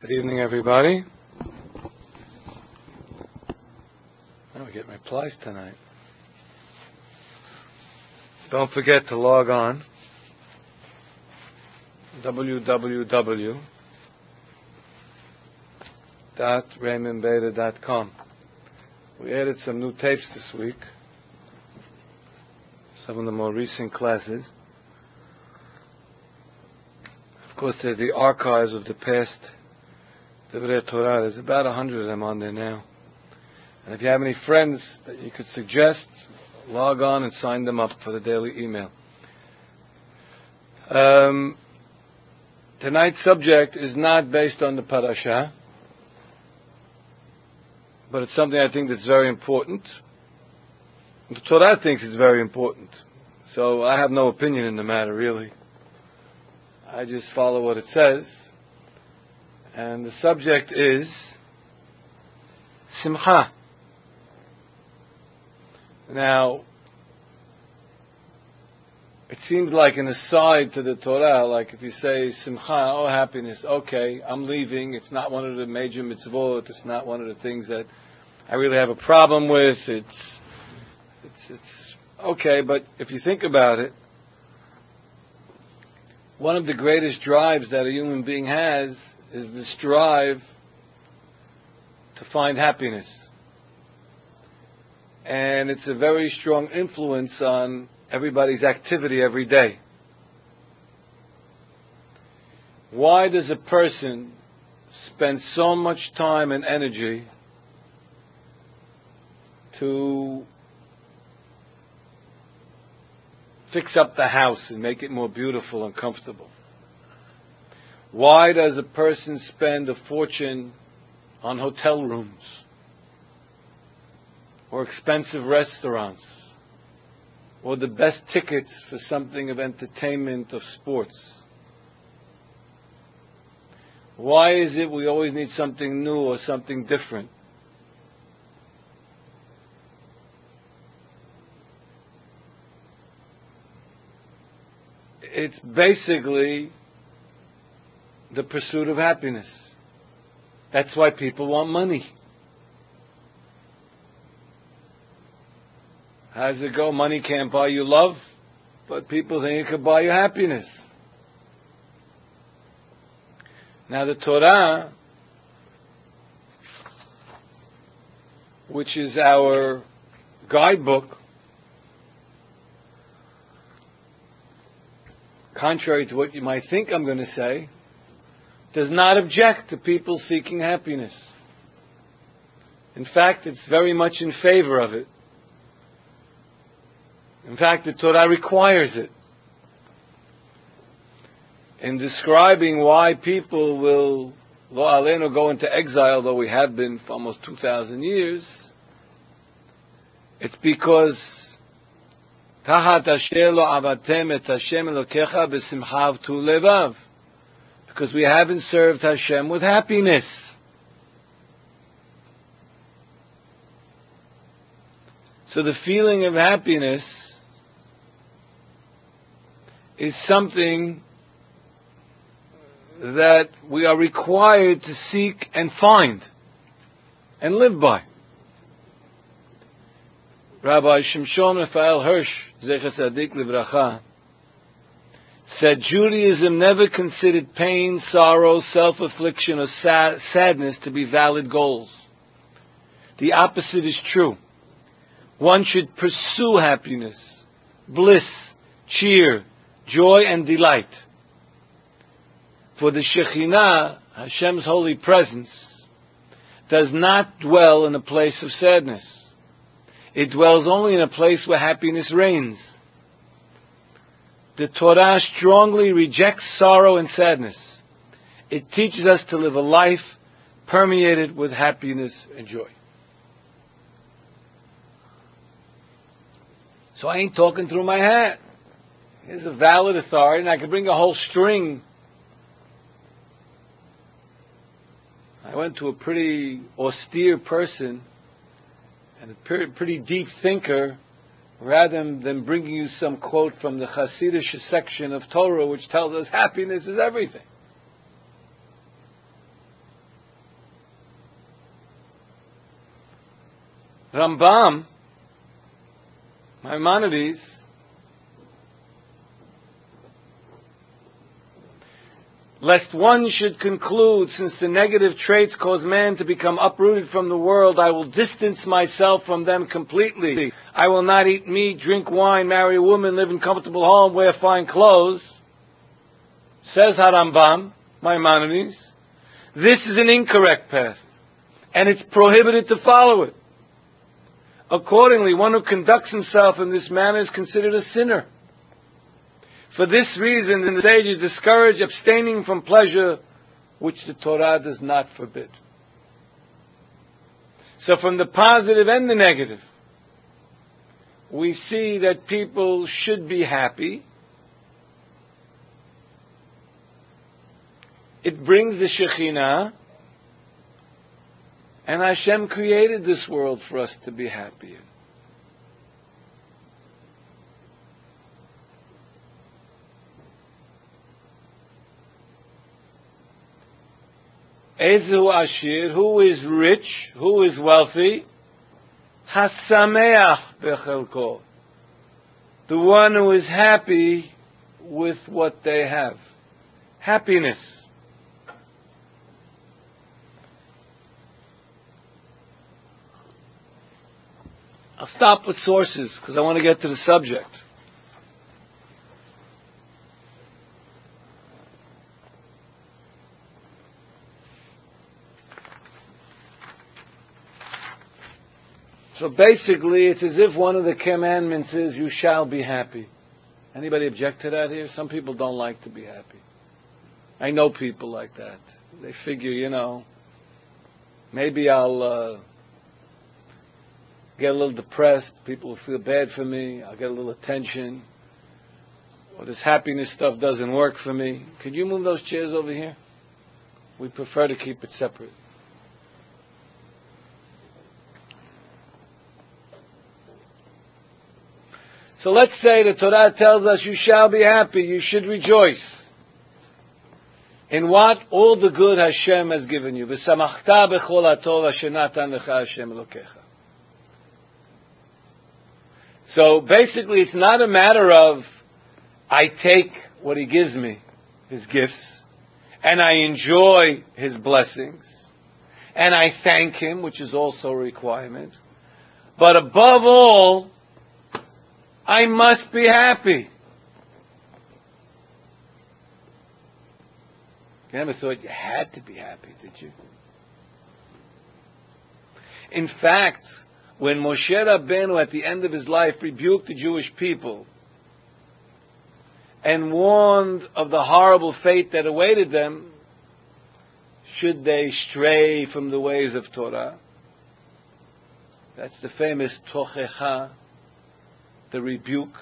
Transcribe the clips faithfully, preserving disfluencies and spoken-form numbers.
Good evening, everybody. I don't get my plies tonight. Don't forget to log on w w w dot raymond beta dot com. We added some new tapes this week, some of the more recent classes. Of course, there's the archives of the past Divrei Torah. There's about a hundred of them on there now. And if you have any friends that you could suggest, log on and sign them up for the daily email. Um, tonight's subject is not based on the parasha, but it's something I think that's very important. The Torah thinks it's very important. So I have no opinion in the matter, really. I just follow what it says. And the subject is Simcha. Now, it seems like an aside to the Torah, like if you say Simcha, oh happiness, okay, I'm leaving, it's not one of the major mitzvot, it's not one of the things that I really have a problem with, it's, it's, it's okay, but if you think about it, one of the greatest drives that a human being has is this drive to find happiness. And it's a very strong influence on everybody's activity every day. Why does a person spend so much time and energy to fix up the house and make it more beautiful and comfortable? Why does a person spend a fortune on hotel rooms or expensive restaurants or the best tickets for something of entertainment, of sports? Why is it we always need something new or something different? It's basically the pursuit of happiness. That's why people want money. How does it go? Money can't buy you love, but people think it could buy you happiness. Now the Torah, which is our guidebook, contrary to what you might think I'm going to say, does not object to people seeking happiness. In fact, it's very much in favor of it. In fact, the Torah requires it. In describing why people will, lo aleinu, go into exile, though we have been for almost two thousand years, it's because Tahat asher lo avatem et Hashem Elokecha b'simcha v'tu levav. Because we haven't served Hashem with happiness. So the feeling of happiness is something that we are required to seek and find and live by. Rabbi Shimshon Raphael Hirsch, Zecher Tzadik Livracha, said Judaism never considered pain, sorrow, self-affliction, or sad- sadness to be valid goals. The opposite is true. One should pursue happiness, bliss, cheer, joy, and delight. For the Shekhinah, Hashem's holy presence, does not dwell in a place of sadness. It dwells only in a place where happiness reigns. The Torah strongly rejects sorrow and sadness. It teaches us to live a life permeated with happiness and joy. So I ain't talking through my hat. Here's a valid authority, and I could bring a whole string. I went to a pretty austere person and a pretty deep thinker, rather than bringing you some quote from the Hasidic section of Torah, which tells us happiness is everything. Rambam, Maimonides, lest one should conclude, since the negative traits cause man to become uprooted from the world, I will distance myself from them completely. I will not eat meat, drink wine, marry a woman, live in comfortable home, wear fine clothes. Says Harambam, Maimonides, this is an incorrect path, and it's prohibited to follow it. Accordingly, one who conducts himself in this manner is considered a sinner. For this reason, the sages discourage abstaining from pleasure, which the Torah does not forbid. So from the positive and the negative, we see that people should be happy. It brings the Shekhinah, and Hashem created this world for us to be happy in. Ezu Ashir, who is rich, who is wealthy? Hasameach bechelko, the one who is happy with what they have. Happiness. I'll stop with sources because I want to get to the subject. So basically, it's as if one of the commandments is, you shall be happy. Anybody object to that here? Some people don't like to be happy. I know people like that. They figure, you know, maybe I'll uh, get a little depressed. People will feel bad for me. I'll get a little attention. Or this happiness stuff doesn't work for me. Could you move those chairs over here? We prefer to keep it separate. So let's say the Torah tells us you shall be happy, you should rejoice. In what? All the good Hashem has given you. V'samachta b'chol hatov asher natan lecha Hashem Elokecha. So basically it's not a matter of I take what He gives me, His gifts, and I enjoy His blessings, and I thank Him, which is also a requirement. But above all, I must be happy. You never thought you had to be happy, did you? In fact, when Moshe Rabbeinu at the end of his life rebuked the Jewish people and warned of the horrible fate that awaited them should they stray from the ways of Torah, that's the famous Tochecha, the rebuke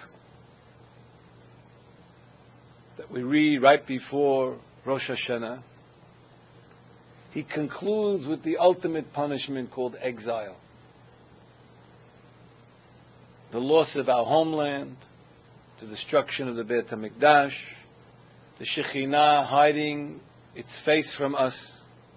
that we read right before Rosh Hashanah. He concludes with the ultimate punishment called exile. The loss of our homeland, the destruction of the Beit HaMikdash, the Shekhinah hiding its face from us.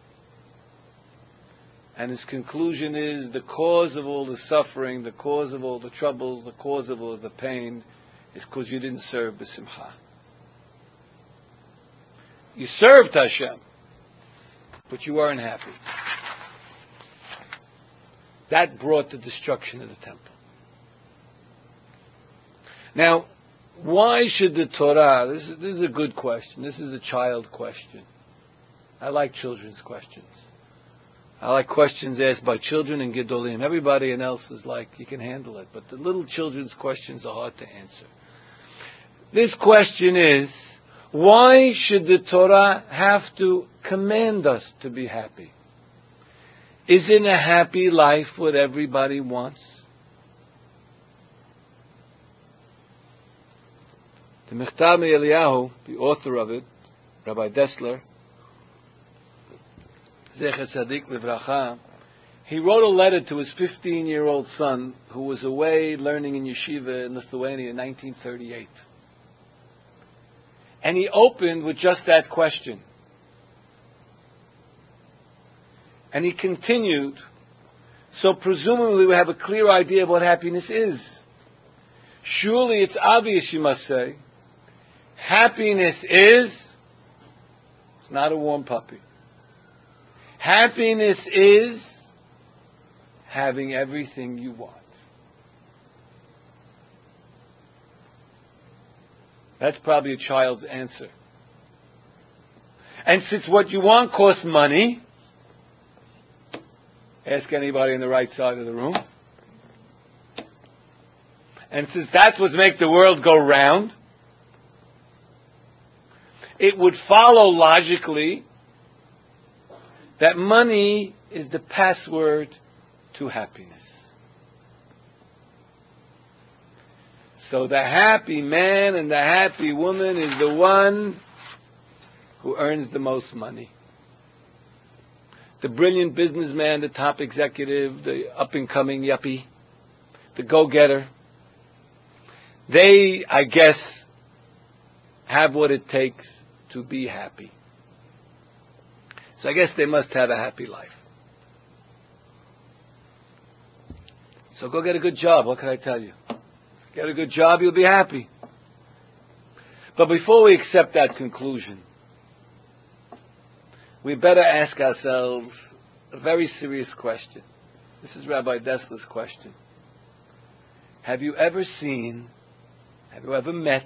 And his conclusion is the cause of all the suffering, the cause of all the troubles, the cause of all the pain is because you didn't serve b'simcha. You served Hashem, but you weren't happy. That brought the destruction of the temple. Now, why should the Torah, this is, this is a good question, this is a child question. I like children's questions. I like questions asked by children and Gedolim. Everybody else is like, you can handle it. But the little children's questions are hard to answer. This question is, why should the Torah have to command us to be happy? Isn't a happy life what everybody wants? The Mechtav Eliyahu, the author of it, Rabbi Dessler, Zecher Tzadik Livracha, he wrote a letter to his fifteen-year-old son who was away learning in yeshiva in Lithuania in nineteen thirty-eight. And he opened with just that question. And he continued, So presumably we have a clear idea of what happiness is. Surely it's obvious, you must say. Happiness is, it's not a warm puppy. Happiness is having everything you want. That's probably a child's answer. And since what you want costs money, ask anybody on the right side of the room. And since that's what makes the world go round, it would follow logically that money is the password to happiness. So the happy man and the happy woman is the one who earns the most money. The brilliant businessman, the top executive, the up-and-coming yuppie, the go-getter, they, I guess, have what it takes to be happy. So I guess they must have a happy life. So go get a good job, what can I tell you? Get a good job, you'll be happy. But before we accept that conclusion, we better ask ourselves a very serious question. This is Rabbi Dessler's question. Have you ever seen, have you ever met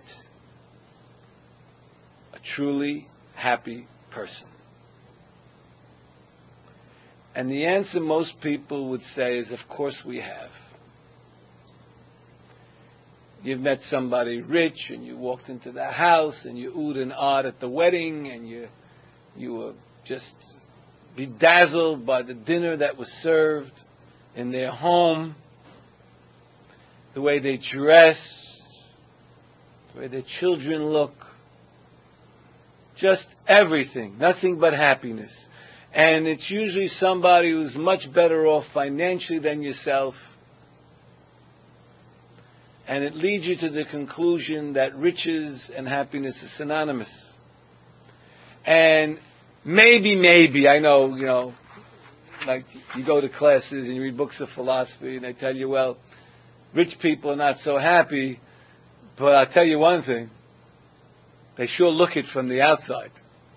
a truly happy person? And the answer most people would say is, of course we have. You've met somebody rich and you walked into their house and you oohed and ahed at the wedding and you you were just bedazzled by the dinner that was served in their home, the way they dress, the way their children look, just everything, nothing but happiness. And it's usually somebody who's much better off financially than yourself. And it leads you to the conclusion that riches and happiness are synonymous. And maybe, maybe, I know, you know, like you go to classes and you read books of philosophy and they tell you, well, rich people are not so happy, but I'll tell you one thing, they sure look it from the outside.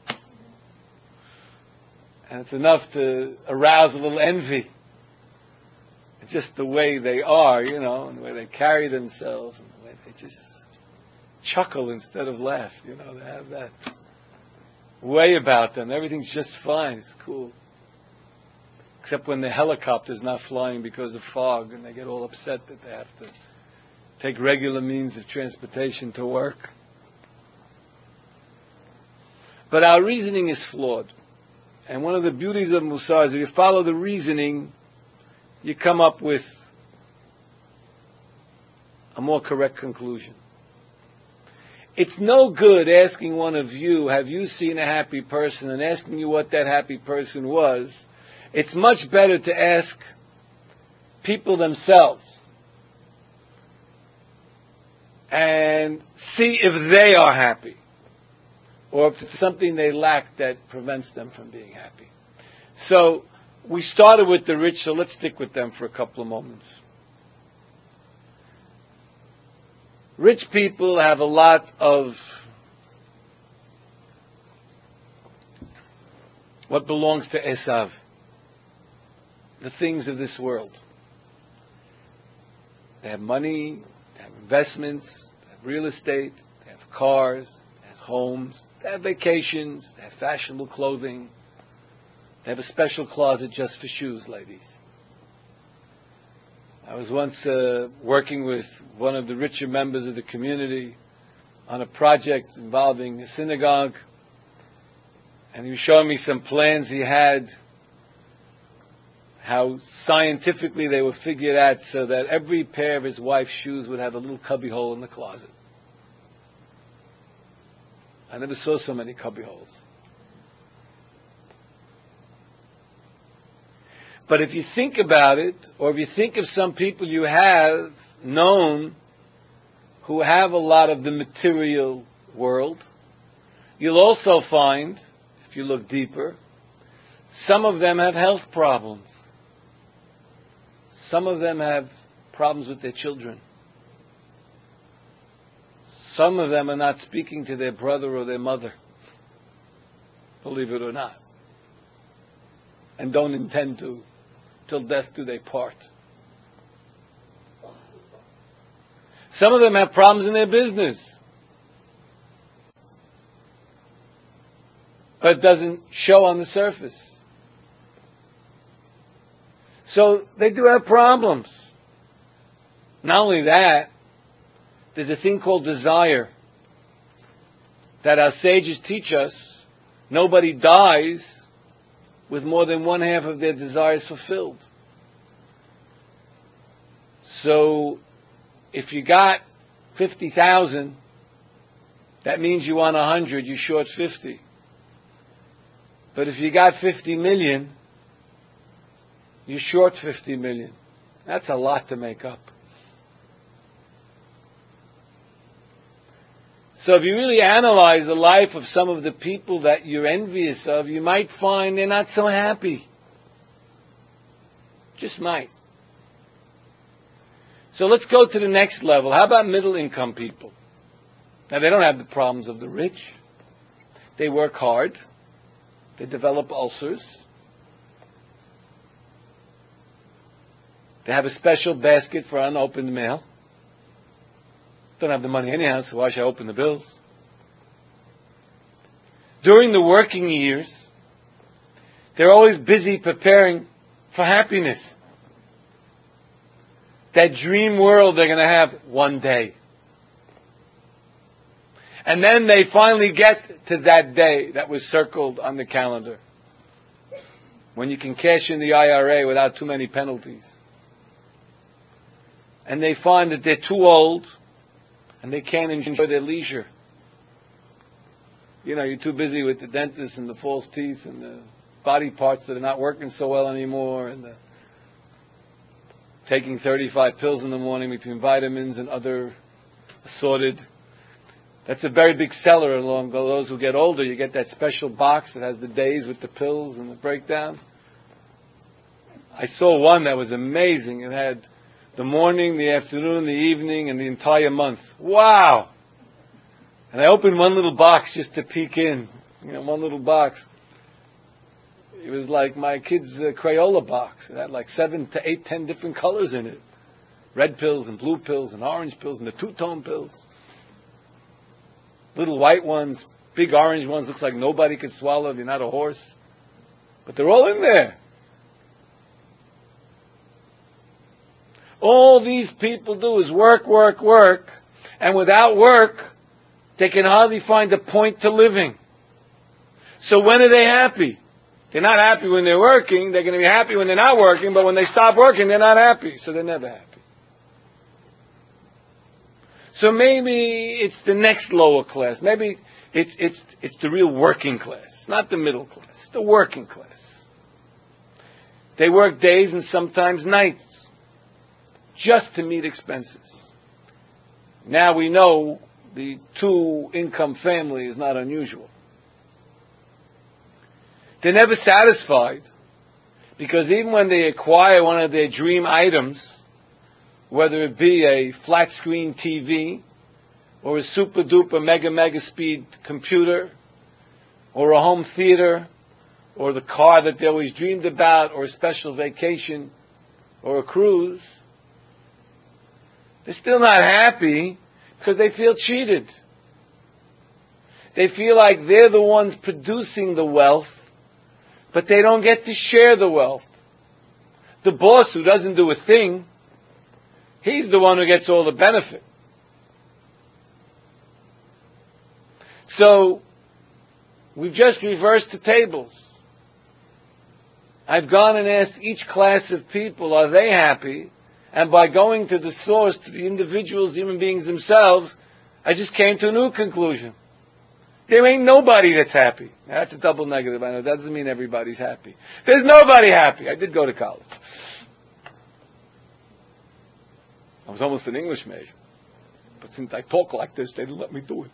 And it's enough to arouse a little envy. It's just the way they are, you know, and the way they carry themselves, and the way they just chuckle instead of laugh, you know, they have that way about them. Everything's just fine, it's cool. Except when the helicopter's not flying because of fog, and they get all upset that they have to take regular means of transportation to work. But our reasoning is flawed. And one of the beauties of Musar is if you follow the reasoning, you come up with a more correct conclusion. It's no good asking one of you, have you seen a happy person, and asking you what that happy person was. It's much better to ask people themselves and see if they are happy, or if it's something they lack that prevents them from being happy. So we started with the rich, so let's stick with them for a couple of moments. Rich people have a lot of what belongs to Esav, the things of this world. They have money, they have investments, they have real estate, they have cars, they have homes, they have vacations, they have fashionable clothing. They have a special closet just for shoes, ladies. I was once uh, working with one of the richer members of the community on a project involving a synagogue, and he was showing me some plans he had, how scientifically they were figured out so that every pair of his wife's shoes would have a little cubby hole in the closet. I never saw so many cubby holes. But if you think about it, or if you think of some people you have known who have a lot of the material world, you'll also find, if you look deeper, some of them have health problems. Some of them have problems with their children. Some of them are not speaking to their brother or their mother, believe it or not, and don't intend to, till death do they part. Some of them have problems in their business, but it doesn't show on the surface. So they do have problems. Not only that, there's a thing called desire that our sages teach us. Nobody dies with more than one half of their desires fulfilled. So if you got fifty thousand, that means you want one hundred, you're short fifty. But if you got fifty million, you're short fifty million. That's a lot to make up. So if you really analyze the life of some of the people that you're envious of, you might find they're not so happy. Just might. So let's go to the next level. How about middle income people? Now they don't have the problems of the rich. They work hard. They develop ulcers. They have a special basket for unopened mail. Don't have the money anyhow, so why should I open the bills? During the working years, they're always busy preparing for happiness. That dream world they're going to have one day. And then they finally get to that day that was circled on the calendar, when you can cash in the I R A without too many penalties. And they find that they're too old and they can't enjoy their leisure. You know, you're too busy with the dentist and the false teeth and the body parts that are not working so well anymore, and the taking thirty-five pills in the morning between vitamins and other assorted. That's a very big seller along those who get older. You get that special box that has the days with the pills and the breakdown. I saw one that was amazing. It had the morning, the afternoon, the evening, and the entire month. Wow! And I opened one little box just to peek in. You know, one little box. It was like my kid's uh, Crayola box. It had like seven to eight, ten different colors in it. Red pills and blue pills and orange pills and the two-tone pills. Little white ones, big orange ones, looks like nobody could swallow if you're not a horse. But they're all in there. All these people do is work, work, work, and without work, they can hardly find a point to living. So when are they happy? They're not happy when they're working. They're going to be happy when they're not working, but when they stop working, they're not happy. So they're never happy. So maybe it's the next lower class. Maybe it's it's it's the real working class, not the middle class. It's the working class. They work days and sometimes nights just to meet expenses. Now we know the two-income family is not unusual. They're never satisfied because even when they acquire one of their dream items, whether it be a flat-screen T V or a super-duper mega-mega speed computer or a home theater or the car that they always dreamed about or a special vacation or a cruise, they're still not happy because they feel cheated. They feel like they're the ones producing the wealth, but they don't get to share the wealth. The boss who doesn't do a thing, he's the one who gets all the benefit. So, we've just reversed the tables. I've gone and asked each class of people, are they happy? And by going to the source, to the individuals, human beings themselves, I just came to a new conclusion. There ain't nobody that's happy. Now, that's a double negative. I know that doesn't mean everybody's happy. There's nobody happy. I did go to college. I was almost an English major. But since I talk like this, they didn't let me do it.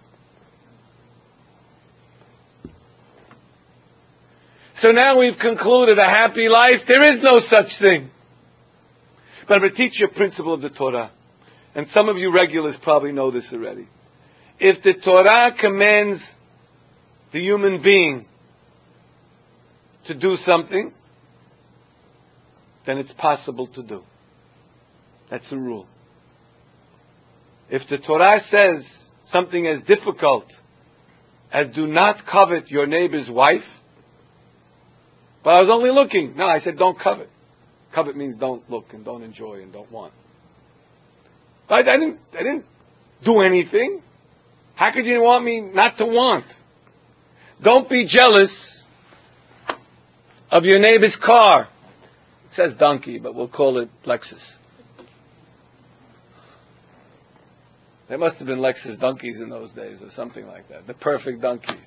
So now we've concluded a happy life. There is no such thing. But I'm going to teach you a principle of the Torah. And some of you regulars probably know this already. If the Torah commands the human being to do something, then it's possible to do. That's the rule. If the Torah says something as difficult as do not covet your neighbor's wife, but I was only looking. No, I said don't covet. Covet means don't look and don't enjoy and don't want. But I didn't, I didn't do anything. How could you want me not to want? Don't be jealous of your neighbor's car. It says donkey, but we'll call it Lexus. There must have been Lexus donkeys in those days or something like that. The perfect donkeys.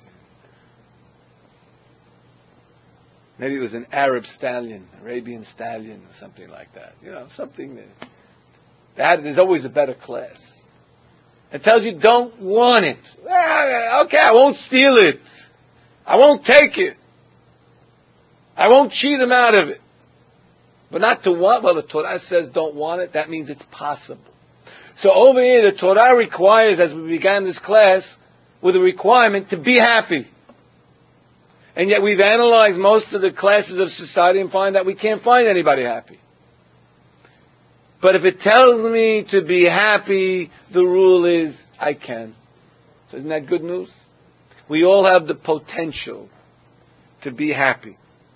Maybe it was an Arab stallion, Arabian stallion or something like that. You know, something that, that there's always a better class. It tells you don't want it. Okay, I won't steal it. I won't take it. I won't cheat him out of it. But not to want, well, the Torah says don't want it, that means it's possible. So over here, the Torah requires, as we began this class, with a requirement to be happy. And yet we've analyzed most of the classes of society and find that we can't find anybody happy. But if it tells me to be happy, the rule is, I can. So isn't that good news? We all have the potential to be happy.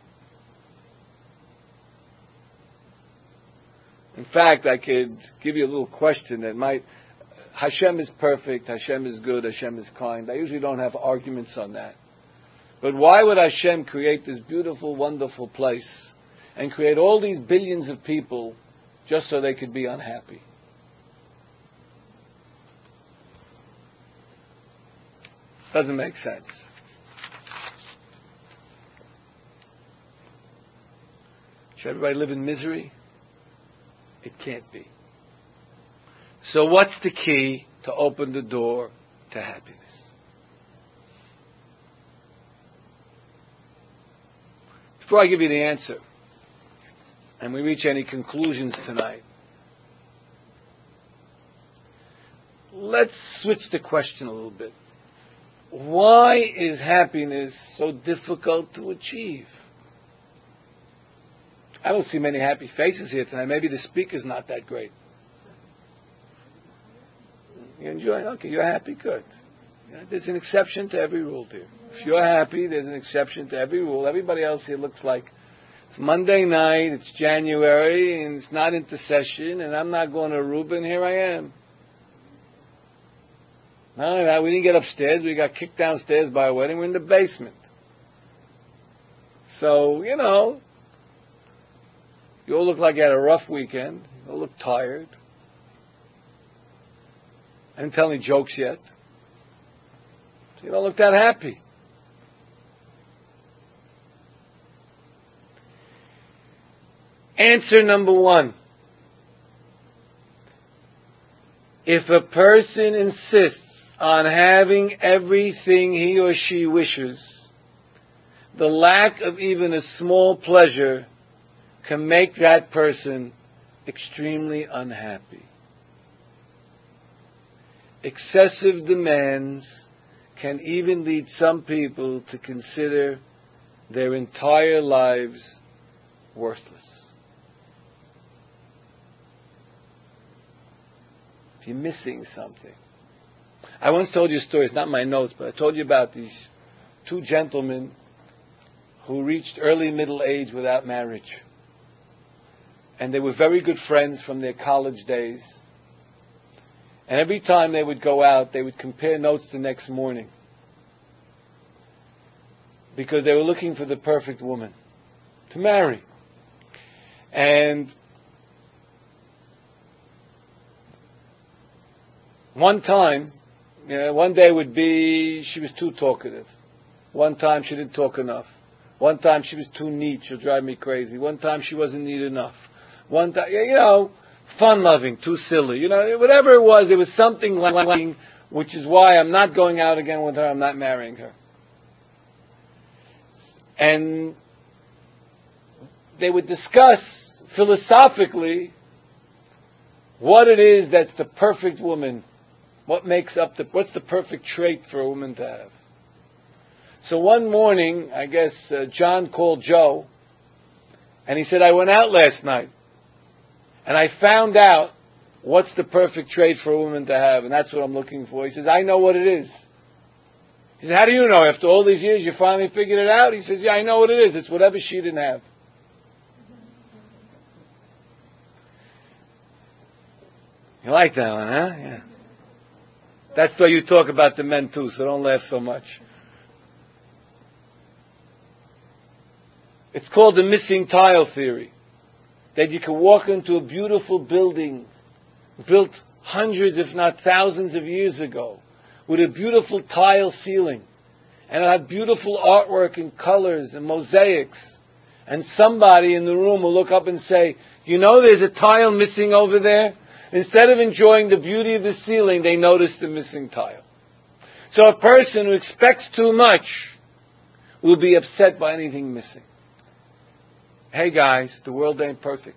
In fact, I could give you a little question that might... Hashem is perfect, Hashem is good, Hashem is kind. I usually don't have arguments on that. But why would Hashem create this beautiful, wonderful place and create all these billions of people just so they could be unhappy? Doesn't make sense. Should everybody live in misery? It can't be. So what's the key to open the door to happiness? Before I give you the answer, and we reach any conclusions tonight, let's switch the question a little bit. Why is happiness so difficult to achieve? I don't see many happy faces here tonight. Maybe the speaker's not that great. You enjoying? Okay, you're happy? Good. Yeah, there's an exception to every rule, dear. If you're happy, there's an exception to every rule. Everybody else here looks like it's Monday night, it's January, and it's not intercession, and I'm not going to Aruba, and here I am. No, no, we didn't get upstairs. We got kicked downstairs by a wedding. We're in the basement. So, you know, you all look like you had a rough weekend. You all look tired. I didn't tell any jokes yet. So you don't look that happy. Answer number one. If a person insists on having everything he or she wishes, the lack of even a small pleasure can make that person extremely unhappy. Excessive demands can even lead some people to consider their entire lives worthless. If you're missing something. I once told you a story, it's not my notes, but I told you about these two gentlemen who reached early middle age without marriage. And they were very good friends from their college days. And every time they would go out, they would compare notes the next morning. Because they were looking for the perfect woman to marry. And one time, you know, one day would be she was too talkative. One time she didn't talk enough. One time she was too neat. She'll drive me crazy. One time she wasn't neat enough. One time, you know, fun-loving, too silly. You know, whatever it was, it was something lacking, which is why I'm not going out again with her. I'm not marrying her. And they would discuss philosophically what it is that's the perfect woman. What makes up the, what's the perfect trait for a woman to have? So one morning, I guess, uh, John called Joe, and he said, I went out last night, and I found out what's the perfect trait for a woman to have, and that's what I'm looking for. He says, I know what it is. He said, how do you know? After all these years, you finally figured it out? He says, yeah, I know what it is. It's whatever she didn't have. You like that one, huh? Yeah. That's why you talk about the men too, so don't laugh so much. It's called the missing tile theory. That you can walk into a beautiful building built hundreds, if not thousands of years ago, with a beautiful tile ceiling, and it'll have beautiful artwork and colors and mosaics, and somebody in the room will look up and say, you know there's a tile missing over there? Instead of enjoying the beauty of the ceiling, they notice the missing tile. So a person who expects too much will be upset by anything missing. Hey guys, the world ain't perfect.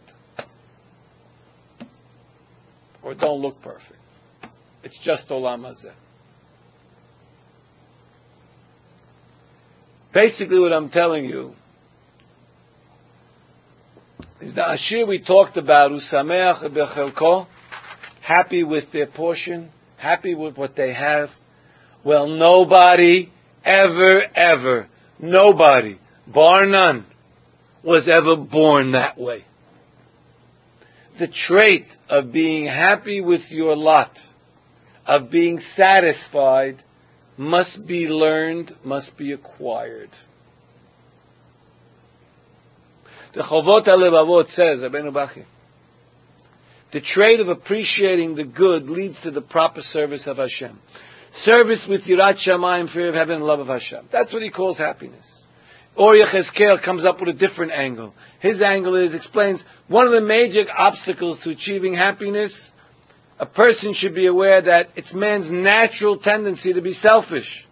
Or it don't look perfect. It's just Olam Hazeh. Basically what I'm telling you is the Ashir we talked about, Usameach bechelko, happy with their portion, happy with what they have. Well, nobody, ever, ever, nobody, bar none, was ever born that way. The trait of being happy with your lot, of being satisfied, must be learned, must be acquired. The Chovot HaLevavot says, Rabbeinu Bachya, the trait of appreciating the good leads to the proper service of Hashem. Service with Yirat Shamayim, fear of heaven, and love of Hashem. That's what he calls happiness. Or Yechezkel comes up with a different angle. His angle is, explains, one of the major obstacles to achieving happiness, a person should be aware that it's man's natural tendency to be selfish.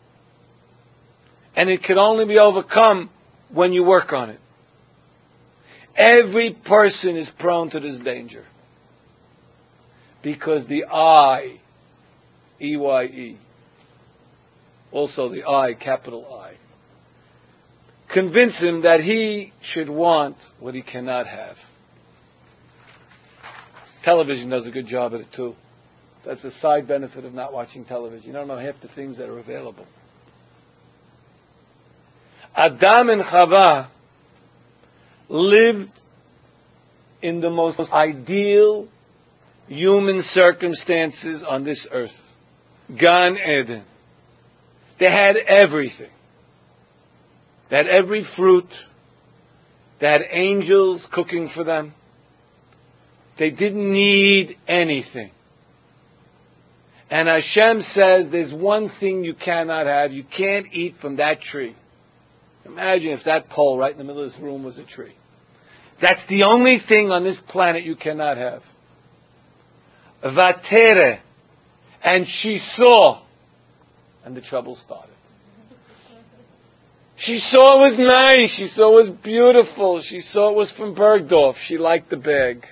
And it can only be overcome when you work on it. Every person is prone to this danger. Because the I, E Y E, also the I, capital I, convince him that he should want what he cannot have. Television does a good job at it too. That's a side benefit of not watching television. You don't know half the things that are available. Adam and Chava lived in the most ideal human circumstances on this earth. Gan Eden. They had everything. They had every fruit. They had angels cooking for them. They didn't need anything. And Hashem says there's one thing you cannot have. You can't eat from that tree. Imagine if that pole right in the middle of this room was a tree. That's the only thing on this planet you cannot have. Vatere. And she saw. And the trouble started. She saw it was nice. She saw it was beautiful. She saw it was from Bergdorf. She liked the bag.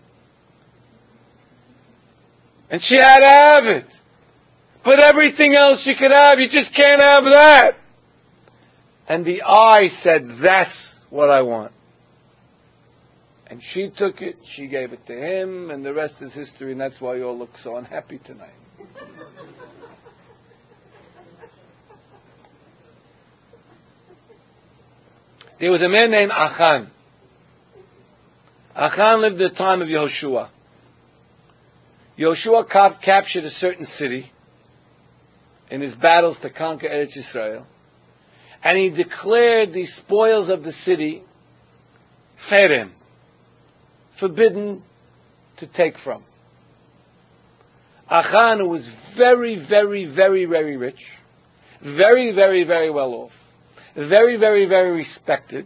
And she had to have it. But everything else you could have, you just can't have that. And the eye said, that's what I want. And she took it, she gave it to him, and the rest is history, and that's why you all look so unhappy tonight. There was a man named Achan. Achan lived at the time of Yehoshua. Yehoshua cap- captured a certain city in his battles to conquer Eretz Yisrael. And he declared the spoils of the city cherem, forbidden to take from. Achan, who was very, very, very, very rich, very, very, very well off, very, very, very respected,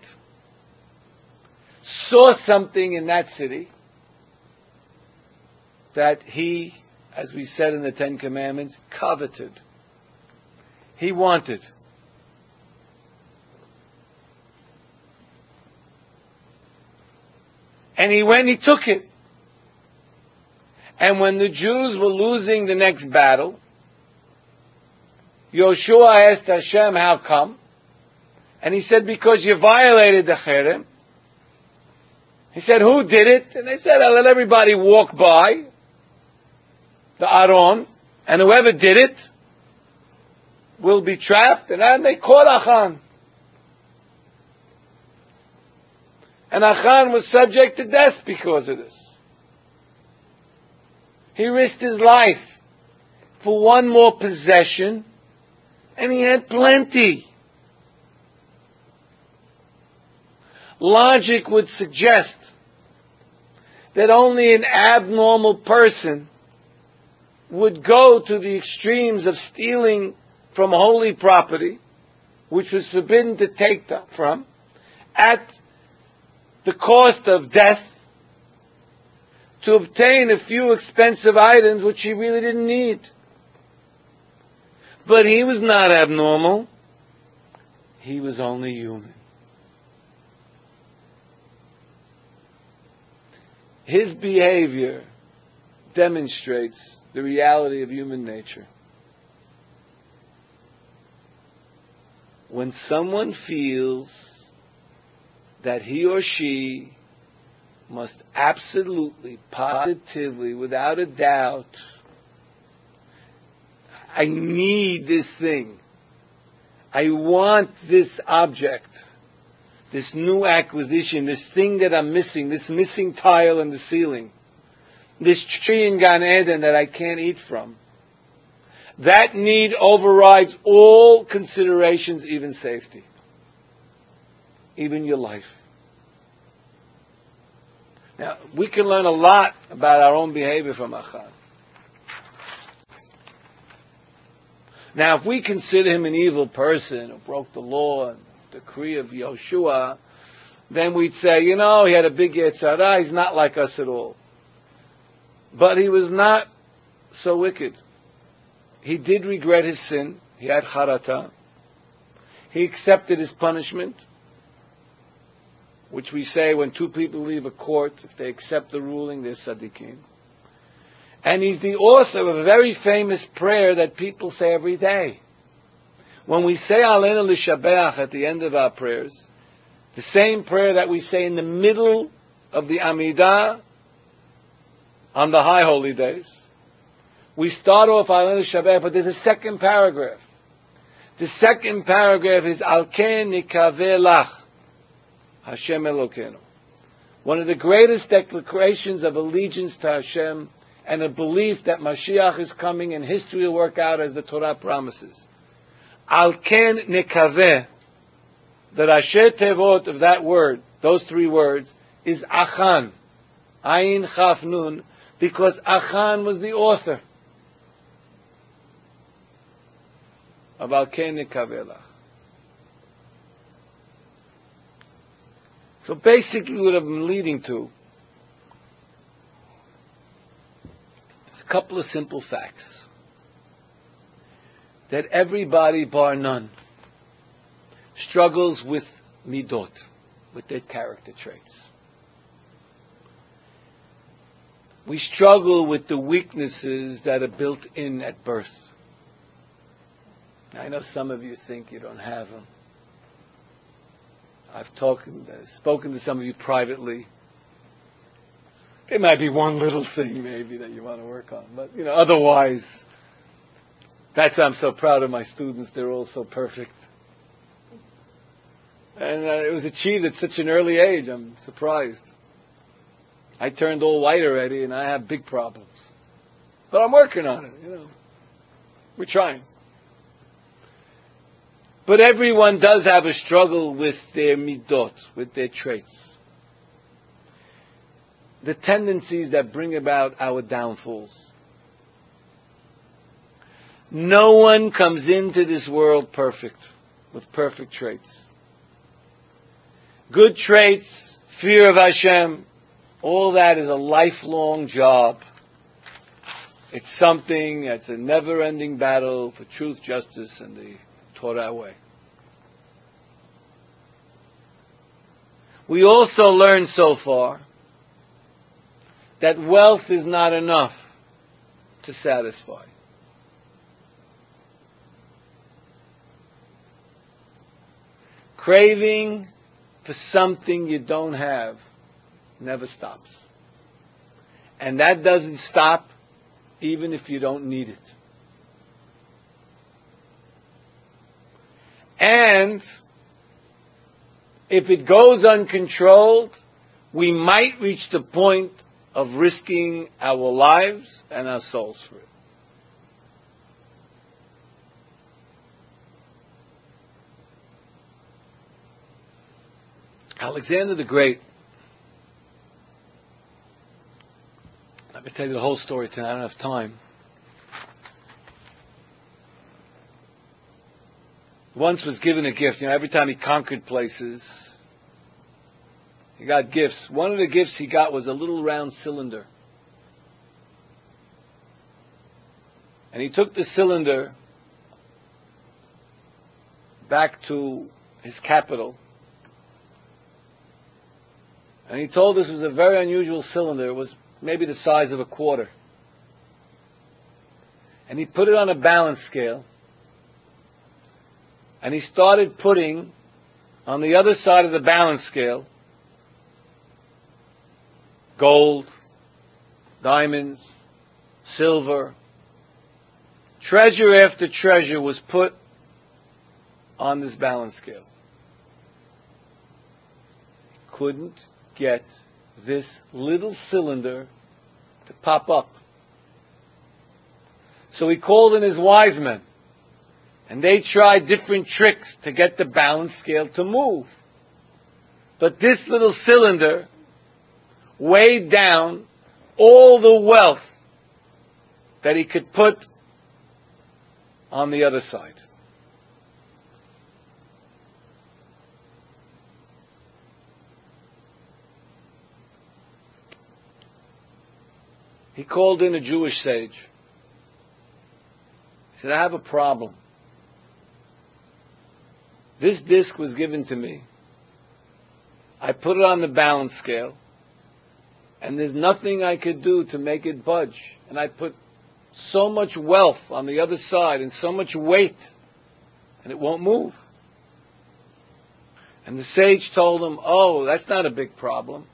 saw something in that city that he, as we said in the Ten Commandments, coveted. He wanted. And he went and he took it. And when the Jews were losing the next battle, Yoshua asked Hashem, how come? And he said, because you violated the cherem. He said, who did it? And they said, I'll let everybody walk by the Aron, and whoever did it will be trapped. And then they caught Achan. And Achan was subject to death because of this. He risked his life for one more possession, and he had plenty. Logic would suggest that only an abnormal person would go to the extremes of stealing from holy property, which was forbidden to take from, at the cost of death, to obtain a few expensive items which he really didn't need. But he was not abnormal. He was only human. His behavior demonstrates the reality of human nature. When someone feels that he or she must absolutely, positively, without a doubt, I need this thing. I want this object, this new acquisition, this thing that I'm missing, this missing tile in the ceiling, this tree in Gan Eden that I can't eat from. That need overrides all considerations, even safety, even your life. Now, we can learn a lot about our own behavior from Achan. Now, if we consider him an evil person who broke the law and decree of Yoshua, then we'd say, you know, he had a big Yetzer Hara, he's not like us at all. But he was not so wicked. He did regret his sin. He had charata. He accepted his punishment, which we say when two people leave a court, if they accept the ruling, they're tzaddikim. And he's the author of a very famous prayer that people say every day. When we say Aleinu L'Shabeach at the end of our prayers, the same prayer that we say in the middle of the Amidah on the high holy days, we start off Aleinu L'Shabeach, but there's a second paragraph. The second paragraph is Al Ken Nikaveh Lach Hashem Elokeinu. One of the greatest declarations of allegiance to Hashem and a belief that Mashiach is coming and history will work out as the Torah promises. Al Ken Nekaveh. The Rashi Tevot of that word, those three words, is Achan. Ayin Chaf Nun, because Achan was the author of Al Ken Nekaveh Lach. So basically what I'm leading to is a couple of simple facts. That everybody, bar none, struggles with midot, with their character traits. We struggle with the weaknesses that are built in at birth. I know some of you think you don't have them. I've talked, uh, spoken to some of you privately. There might be one little thing maybe that you want to work on, but you know, otherwise, that's why I'm so proud of my students. They're all so perfect, and uh, it was achieved at such an early age. I'm surprised. I turned all white already, and I have big problems, but I'm working on it. You know, we're trying. But everyone does have a struggle with their midot, with their traits. The tendencies that bring about our downfalls. No one comes into this world perfect, with perfect traits. Good traits, fear of Hashem, all that is a lifelong job. It's something, it's a never-ending battle for truth, justice, and the Torah way. We also learned so far that wealth is not enough to satisfy. Craving for something you don't have never stops. And that doesn't stop even if you don't need it. And if it goes uncontrolled, we might reach the point of risking our lives and our souls for it. Alexander the Great, let me tell you the whole story tonight, I don't have time. Once was given a gift. You know, every time he conquered places, he got gifts. One of the gifts he got was a little round cylinder. And he took the cylinder back to his capital. And he told us it was a very unusual cylinder. It was maybe the size of a quarter. And he put it on a balance scale. And he started putting on the other side of the balance scale gold, diamonds, silver. Treasure after treasure was put on this balance scale. Couldn't get this little cylinder to pop up. So he called in his wise men. And they tried different tricks to get the balance scale to move. But this little cylinder weighed down all the wealth that he could put on the other side. He called in a Jewish sage. He said, I have a problem. This disc was given to me. I put it on the balance scale, and there's nothing I could do to make it budge. And I put so much wealth on the other side and so much weight, and it won't move. And the sage told him, oh, that's not a big problem.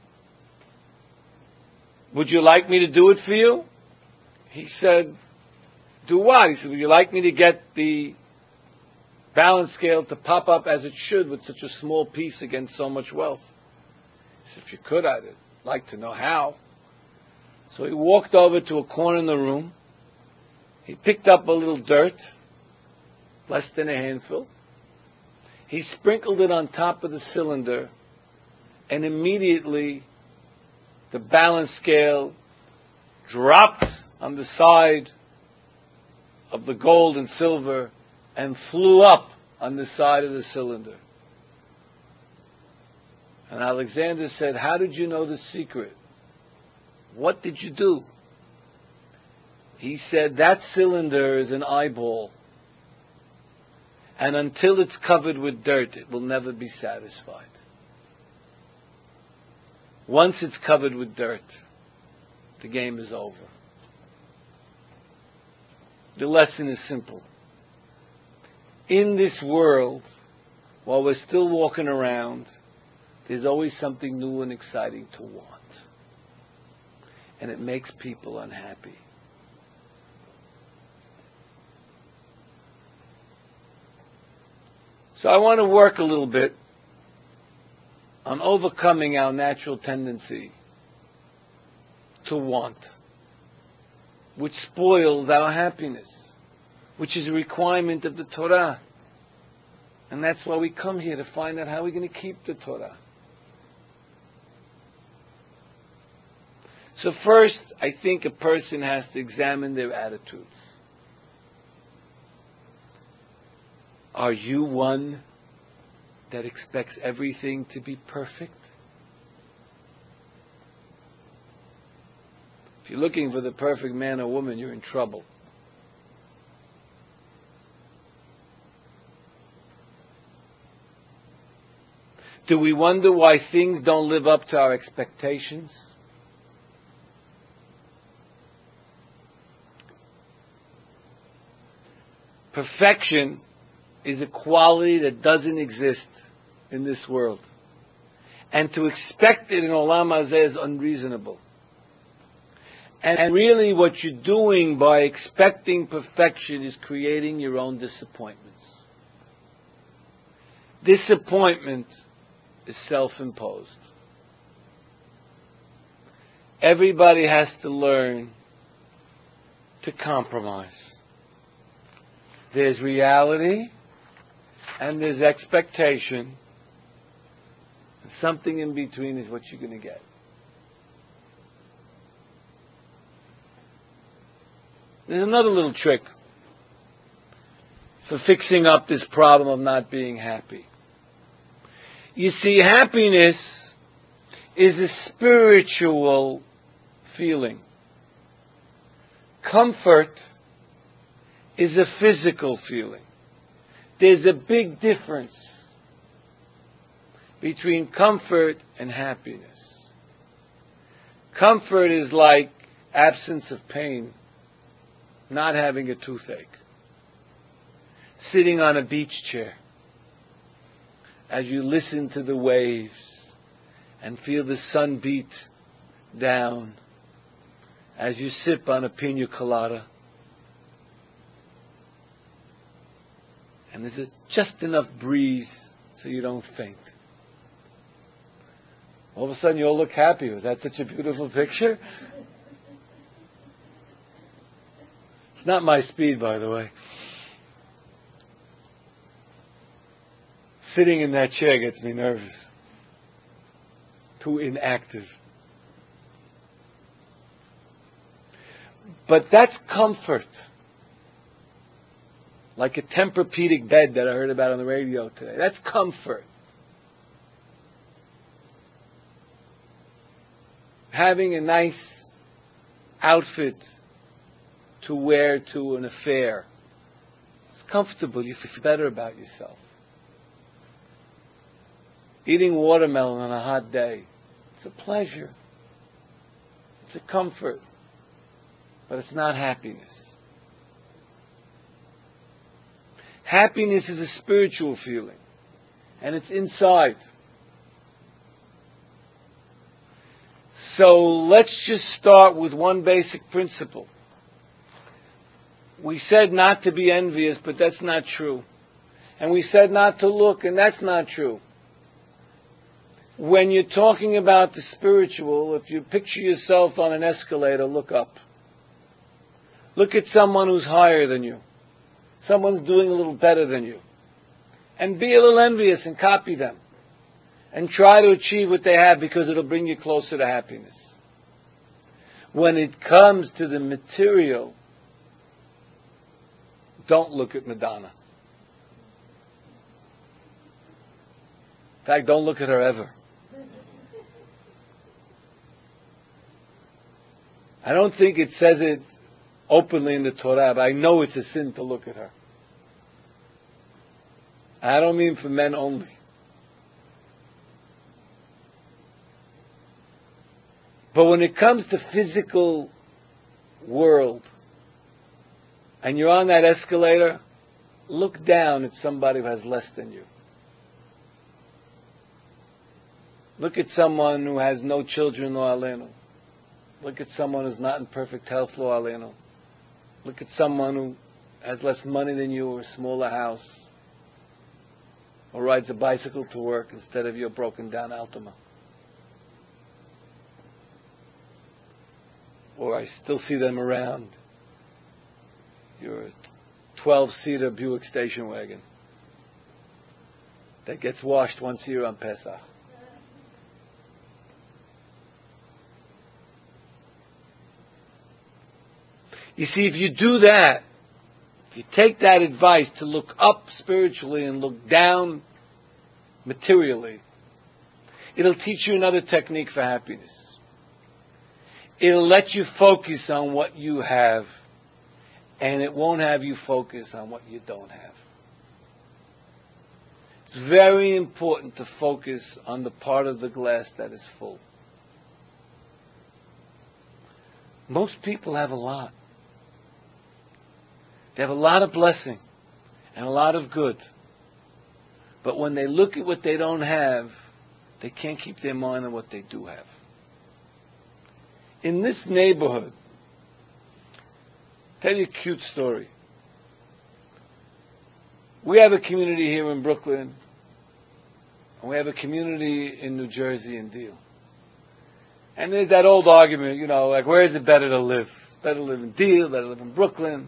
Would you like me to do it for you? He said, do what? He said, would you like me to get the balance scale to pop up as it should with such a small piece against so much wealth? He said, if you could, I'd like to know how. So he walked over to a corner in the room. He picked up a little dirt, less than a handful. He sprinkled it on top of the cylinder, and immediately the balance scale dropped on the side of the gold and silver and flew up on the side of the cylinder. And Alexander said, how did you know the secret? What did you do? He said, that cylinder is an eyeball. And until it's covered with dirt, it will never be satisfied. Once it's covered with dirt, the game is over. The lesson is simple. In this world, while we're still walking around, there's always something new and exciting to want. And it makes people unhappy. So I want to work a little bit on overcoming our natural tendency to want, which spoils our happiness, which is a requirement of the Torah. And that's why we come here, to find out how we're going to keep the Torah. So first, I think a person has to examine their attitudes. Are you one that expects everything to be perfect? If you're looking for the perfect man or woman, you're in trouble. Do we wonder why things don't live up to our expectations? perfection is a quality that doesn't exist in this world. And to expect it in Olam Hazeh is unreasonable. And really what you're doing by expecting perfection is creating your own disappointments. Disappointment is self-imposed. Everybody has to learn to compromise. There's reality and there's expectation. And something in between is what you're going to get. There's another little trick for fixing up this problem of not being happy. You see, happiness is a spiritual feeling. Comfort is a physical feeling. There's a big difference between comfort and happiness. Comfort is like absence of pain, not having a toothache, sitting on a beach chair as you listen to the waves and feel the sun beat down as you sip on a pina colada. And there's just enough breeze so you don't faint. All of a sudden you all look happy. Was that such a beautiful picture? It's not my speed, by the way. Sitting in that chair gets me nervous. Too inactive. But that's comfort. Like a Tempur-Pedic bed that I heard about on the radio today. That's comfort. Having a nice outfit to wear to an affair. It's comfortable. You feel better about yourself. Eating watermelon on a hot day. It's a pleasure. It's a comfort. But it's not happiness. Happiness is a spiritual feeling. And it's inside. So let's just start with one basic principle. We said not to be envious, but that's not true. And we said not to look, and that's not true. When you're talking about the spiritual, if you picture yourself on an escalator, look up. Look at someone who's higher than you. Someone's doing a little better than you. And be a little envious and copy them. And try to achieve what they have because it'll bring you closer to happiness. When it comes to the material, don't look at Madonna. In fact, don't look at her ever. I don't think it says it openly in the Torah, but I know it's a sin to look at her. I don't mean for men only. But when it comes to physical world, and you're on that escalator, look down at somebody who has less than you. Look at someone who has no children, lo alenu. Look at someone who's not in perfect health, lo alenu. Look at someone who has less money than you or a smaller house. Or rides a bicycle to work instead of your broken down Altima. Or I still see them around. Your twelve-seater Buick station wagon that gets washed once a year on Pesach. You see, if you do that, if you take that advice to look up spiritually and look down materially, it'll teach you another technique for happiness. It'll let you focus on what you have, and it won't have you focus on what you don't have. It's very important to focus on the part of the glass that is full. Most people have a lot. They have a lot of blessing. and a lot of good. But when they look at what they don't have, they can't keep their mind on what they do have. In this neighborhood, I'll tell you a cute story. We have a community here in Brooklyn, and we have a community in New Jersey in Deal. And there's that old argument, you know, like, where is it better to live? It's better to live in Deal, better to live in Brooklyn.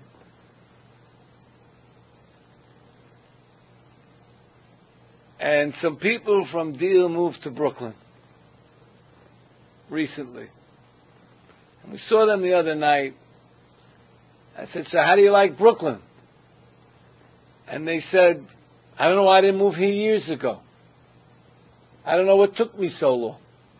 And some people from Deal moved to Brooklyn recently. And we saw them the other night. I said, so how do you like Brooklyn? And they said, I don't know why I didn't move here years ago. I don't know what took me so long.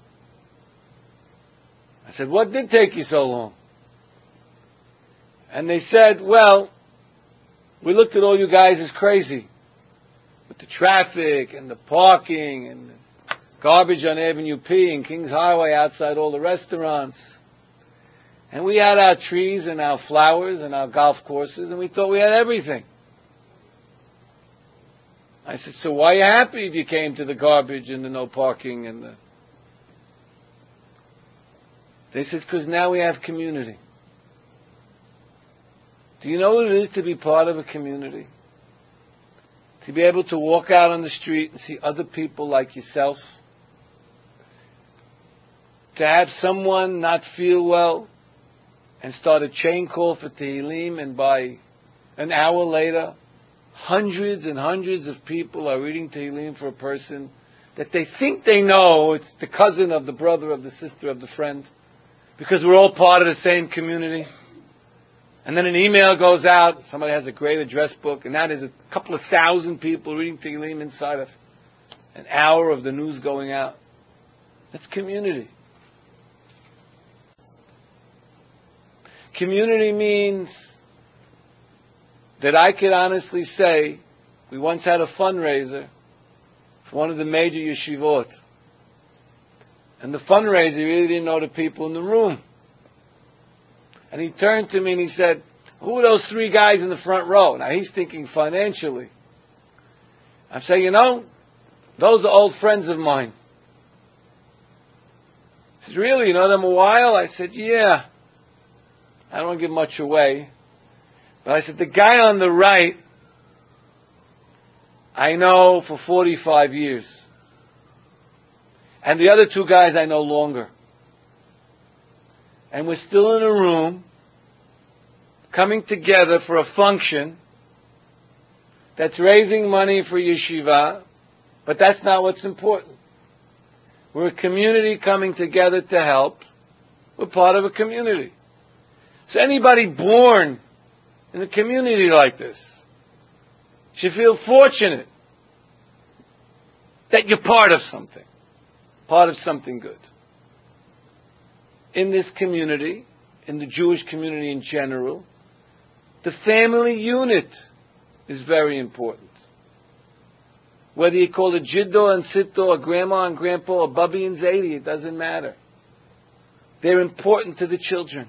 I said, what did take you so long? And they said, well, we looked at all you guys as crazy. With the traffic and the parking and the garbage on Avenue P and Kings Highway outside all the restaurants. And we had our trees and our flowers and our golf courses, and we thought we had everything. I said, so why are you happy if you came to the garbage and the no parking and the... They said, because now we have community. Do you know what it is to be part of a community? To be able to walk out on the street and see other people like yourself. To have someone not feel well and start a chain call for Tehillim, and by an hour later, hundreds and hundreds of people are reading Tehillim for a person that they think they know it's the cousin of the brother of the sister of the friend, because we're all part of the same community. And then an email goes out, somebody has a great address book, and now there's a couple of thousand people reading Tehillim inside of an hour of the news going out. That's community. Community means that I could honestly say, we once had a fundraiser for one of the major yeshivot. And the fundraiser really didn't know the people in the room. And he turned to me and he said, who are those three guys in the front row? Now he's thinking financially. I'm saying, you know, those are old friends of mine. He says, really? You know them a while? I said, yeah. I don't want to give much away. But I said, the guy on the right, I know for forty-five years. And the other two guys I know longer. And we're still in a room, coming together for a function that's raising money for yeshiva, but that's not what's important. We're a community coming together to help. We're part of a community. So anybody born in a community like this should feel fortunate that you're part of something, part of something good. In this community, in the Jewish community in general, the family unit is very important. Whether you call it Jiddo and Sitto, or Grandma and Grandpa, or Bubby and Zadie, it doesn't matter. They're important to the children.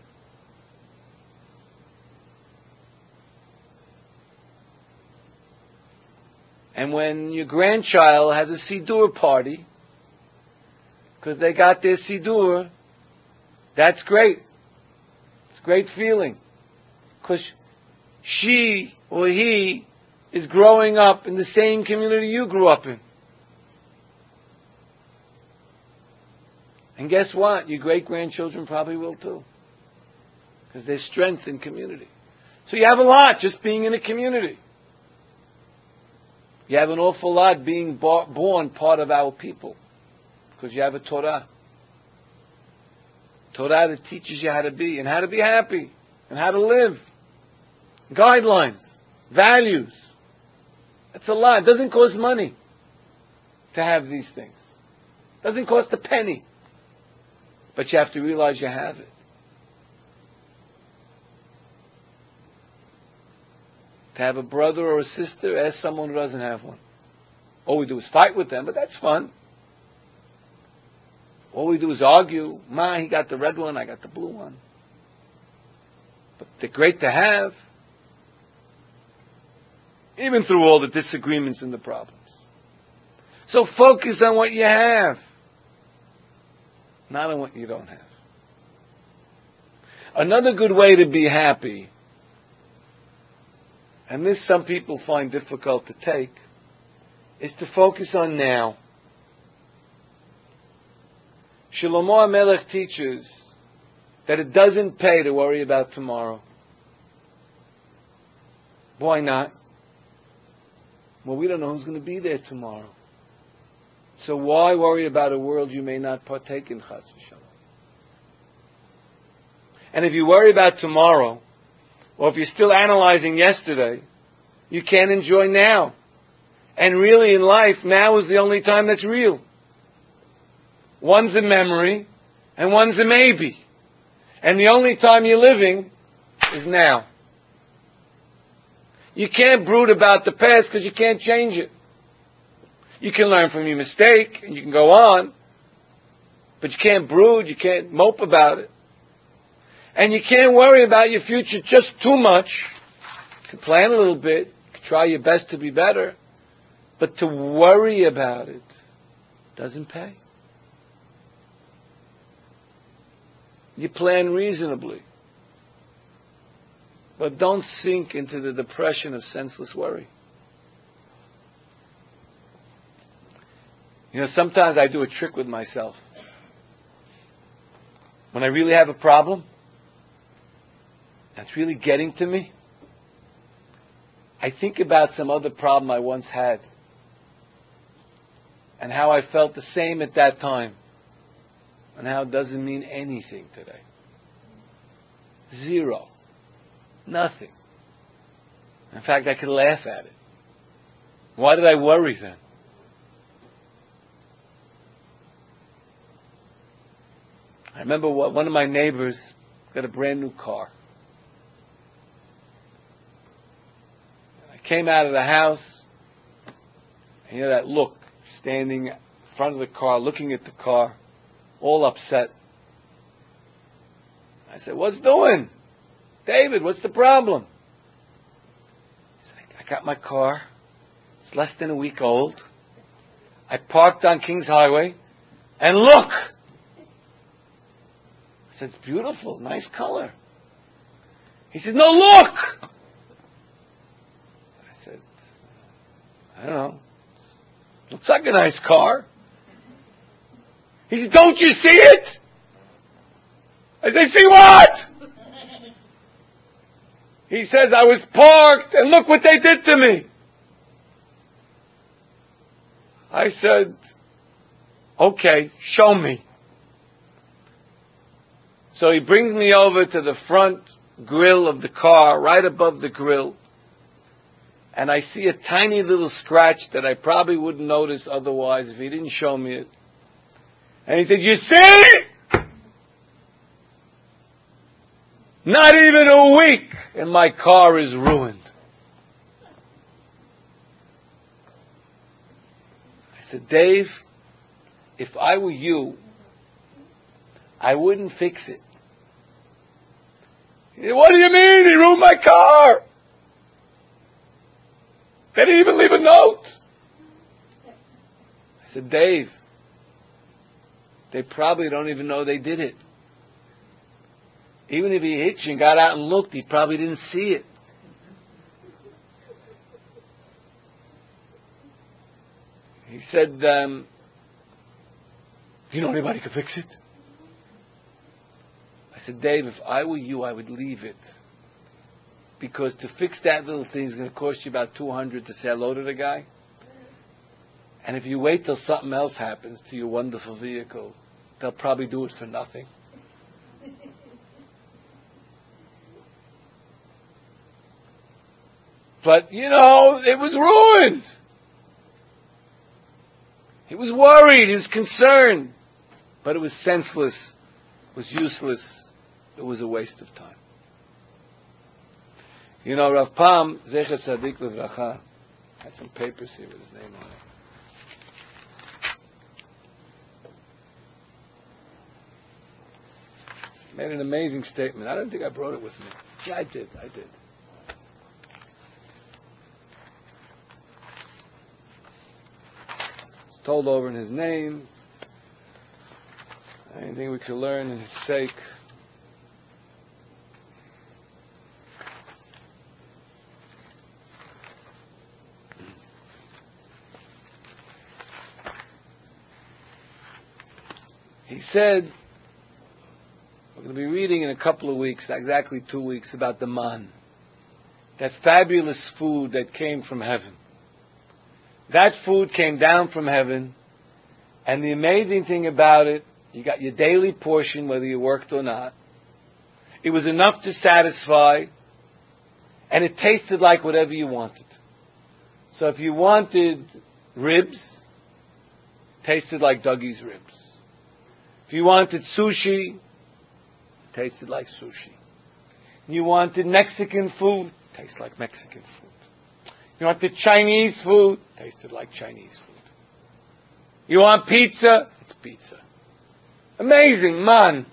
And when your grandchild has a Siddur party, because they got their Siddur, that's great. It's a great feeling. Because she or he is growing up in the same community you grew up in. And guess what? Your great-grandchildren probably will too. Because there's strength in community. So you have a lot just being in a community. You have an awful lot being born part of our people. Because you have a Torah. Torah that teaches you how to be and how to be happy and how to live. Guidelines, values. That's a lot. It doesn't cost money to have these things. It doesn't cost a penny. But you have to realize you have it. To have a brother or a sister, ask someone who doesn't have one. All we do is fight with them, but that's fun. All we do is argue. Ma, he got the red one, I got the blue one. But they're great to have. even through all the disagreements and the problems. So focus on what you have, not on what you don't have. Another good way to be happy, and this some people find difficult to take, is to focus on now. Shlomo HaMelech teaches that it doesn't pay to worry about tomorrow. Why not? Well, we don't know who's going to be there tomorrow. So why worry about a world you may not partake in, Chas v'Shalom? And if you worry about tomorrow, or if you're still analyzing yesterday, you can't enjoy now. And really in life, now is the only time that's real. One's a memory, and one's a maybe. And the only time you're living is now. You can't brood about the past because you can't change it. You can learn from your mistake, and you can go on, but you can't brood, you can't mope about it. And you can't worry about your future just too much. You can plan a little bit, you can try your best to be better, but to worry about it doesn't pay. You plan reasonably, but don't sink into the depression of senseless worry. You know, sometimes I do a trick with myself. When I really have a problem, that's really getting to me, I think about some other problem I once had and how I felt the same at that time and how it doesn't mean anything today. Zero. Nothing. In fact, I could laugh at it. Why did I worry then? I remember one of my neighbors got a brand new car. I came out of the house, and you know that look, standing in front of the car, looking at the car, all upset. I said, "What's doing? David, what's the problem?" He said, "I got my car. It's less than a week old. I parked on Kings Highway, and look!" I said, "It's beautiful, nice color." He said, "No, look!" I said, "I don't know. Looks like a nice car." He said, "Don't you see it?" I said, "See what?" He says, "I was parked and look what they did to me." I said, "Okay, show me." So he brings me over to the front grill of the car, right above the grill, and I see a tiny little scratch that I probably wouldn't notice otherwise if he didn't show me it. And he said, "You see? Not even a week and my car is ruined." I said, "Dave, if I were you, I wouldn't fix it." He said, "What do you mean? He ruined my car. They didn't even leave a note." I said, "Dave, they probably don't even know they did it. Even if he hit you and got out and looked, he probably didn't see it." He said, um, "You know anybody who could fix it?" I said, "Dave, if I were you, I would leave it. Because to fix that little thing is going to cost you about two hundred dollars to say hello to the guy. And if you wait till something else happens to your wonderful vehicle, they'll probably do it for nothing." But, you know, it was ruined. He was worried. He was concerned. But it was senseless. It was useless. It was a waste of time. You know, Rav Pam, Zecher Tzadik Livracha, had some papers here with his name on it. Made an amazing statement. I don't think I brought it with me. Yeah, I did. I did. told over in His name. Anything we can learn in His sake. He said, we're going to be reading in a couple of weeks, exactly two weeks, about the man. That fabulous food that came from heaven. That food came down from heaven, and the amazing thing about it, you got your daily portion, whether you worked or not. It was enough to satisfy, and it tasted like whatever you wanted. So if you wanted ribs, it tasted like Dougie's ribs. If you wanted sushi, it tasted like sushi. You wanted Mexican food, it tasted like Mexican food. You wanted Chinese food, it tasted like Chinese food. You want pizza, it's pizza. Amazing, man.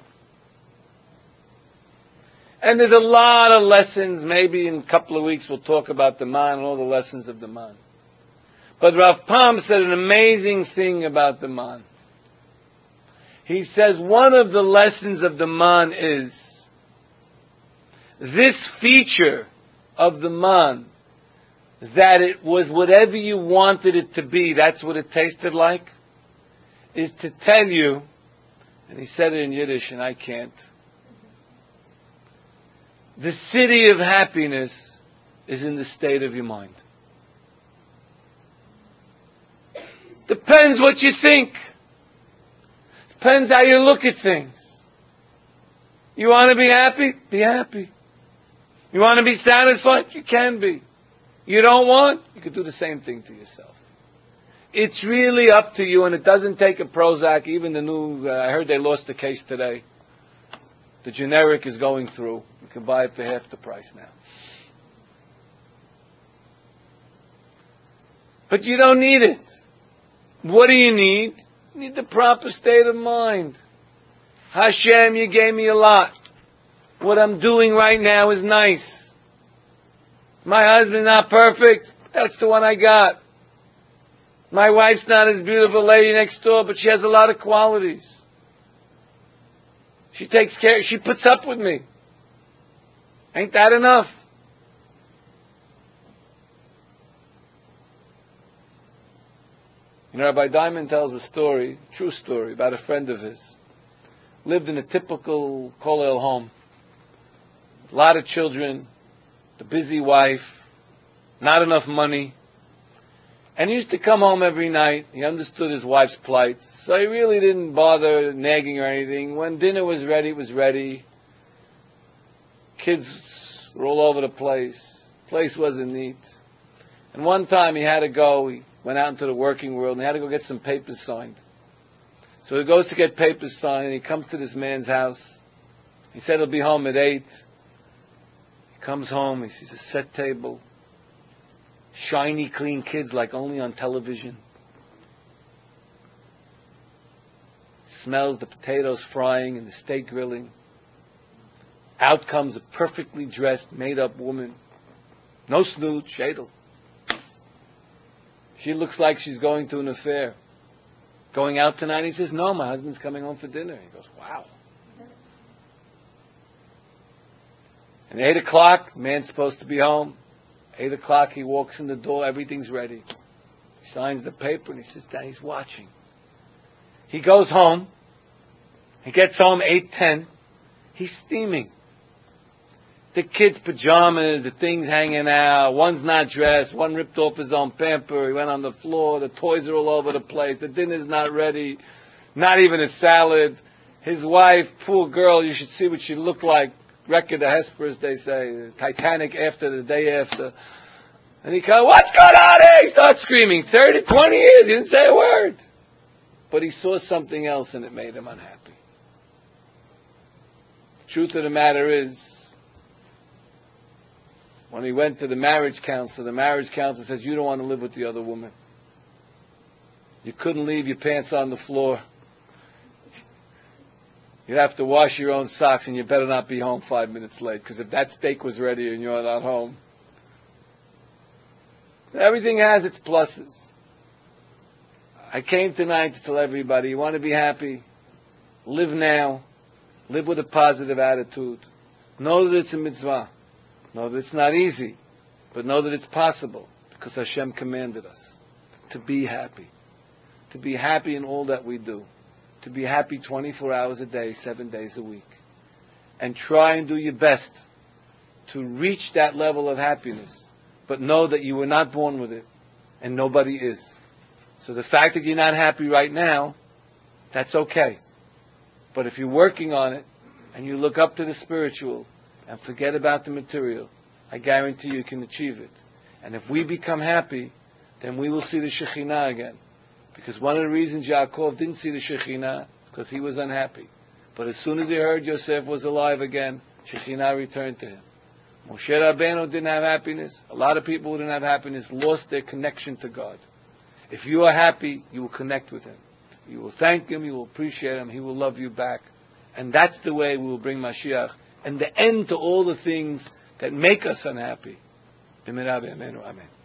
And there's a lot of lessons. Maybe in a couple of weeks we'll talk about the man and all the lessons of the man. But Rav Pam said an amazing thing about the man. He says one of the lessons of the man is this feature of the man, that it was whatever you wanted it to be, that's what it tasted like, is to tell you, and he said it in Yiddish and I can't, the city of happiness is in the state of your mind. Depends what you think. Depends how you look at things. You want to be happy? Be happy. You want to be satisfied? You can be. You don't want? You could do the same thing to yourself. It's really up to you, and it doesn't take a Prozac. Even the new, uh, I heard they lost the case today. The generic is going through. You can buy it for half the price now. But you don't need it. What do you need? You need the proper state of mind. Hashem, you gave me a lot. What I'm doing right now is nice. My husband's not perfect. That's the one I got. My wife's not as beautiful lady next door, but she has a lot of qualities. She takes care, she puts up with me. Ain't that enough? You know, Rabbi Diamond tells a story, true story, about a friend of his. Lived in a typical Kollel home. A lot of children, the busy wife, not enough money. And he used to come home every night. He understood his wife's plight. So he really didn't bother nagging or anything. When dinner was ready, it was ready. Kids were all over the place. The place wasn't neat. And one time he had to go. He went out into the working world and he had to go get some papers signed. So he goes to get papers signed and he comes to this man's house. He said he'll be home at eight. He comes home, he sees a set table. Shiny, clean kids like only on television. Smells the potatoes frying and the steak grilling. Out comes a perfectly dressed, made-up woman. No snoot, shadel. She looks like she's going to an affair. Going out tonight? He says, no, my husband's coming home for dinner. He goes, wow. And at eight o'clock, the man's supposed to be home. Eight o'clock, he walks in the door, everything's ready. He signs the paper and he sits down, he's watching. He goes home. He gets home eight ten. He's steaming. The kids' pajamas, the things hanging out, one's not dressed, one ripped off his own pamper, he went on the floor, the toys are all over the place, the dinner's not ready, not even a salad. His wife, poor girl, you should see what she looked like. Record of Hesperus, they say, Titanic after the day after. And he comes, what's going on here? He starts screaming. thirty, twenty years, he didn't say a word. But he saw something else and it made him unhappy. Truth of the matter is, when he went to the marriage counselor, the marriage counselor says, you don't want to live with the other woman. You couldn't leave your pants on the floor. You'd have to wash your own socks and you better not be home five minutes late, because if that steak was ready and you're not home. Everything has its pluses. I came tonight to tell everybody, you want to be happy? Live now. Live with a positive attitude. Know that it's a mitzvah. Know that it's not easy. But know that it's possible. Because Hashem commanded us to be happy. To be happy in all that we do. To be happy twenty-four hours a day, seven days a week. And try and do your best to reach that level of happiness. But know that you were not born with it. And nobody is. So the fact that you're not happy right now, that's okay. But if you're working on it, and you look up to the spiritual, and forget about the material, I guarantee you can achieve it. And if we become happy, then we will see the Shekhinah again. Because one of the reasons Yaakov didn't see the Shekhinah, because he was unhappy. But as soon as he heard Yosef was alive again, Shekhinah returned to him. Moshe Rabbeinu didn't have happiness. A lot of people who didn't have happiness lost their connection to God. If you are happy, you will connect with Him. You will thank Him, you will appreciate Him, He will love you back. And that's the way we will bring Mashiach and the end to all the things that make us unhappy. Amen.